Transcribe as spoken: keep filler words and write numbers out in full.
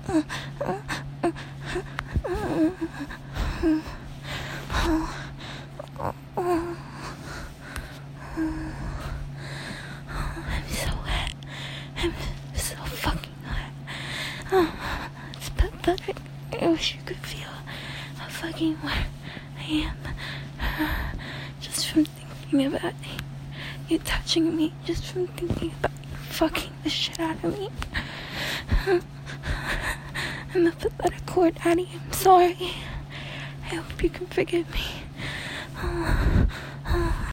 so wet. I'm so fucking hot. Oh, it's pathetic. I wish you could feel how fucking wet I am. Just from thinking about you touching me. Just from thinking about you fucking the shit out of me. I'm a pathetic poor daddy. I'm sorry. I hope you can forgive me. Oh.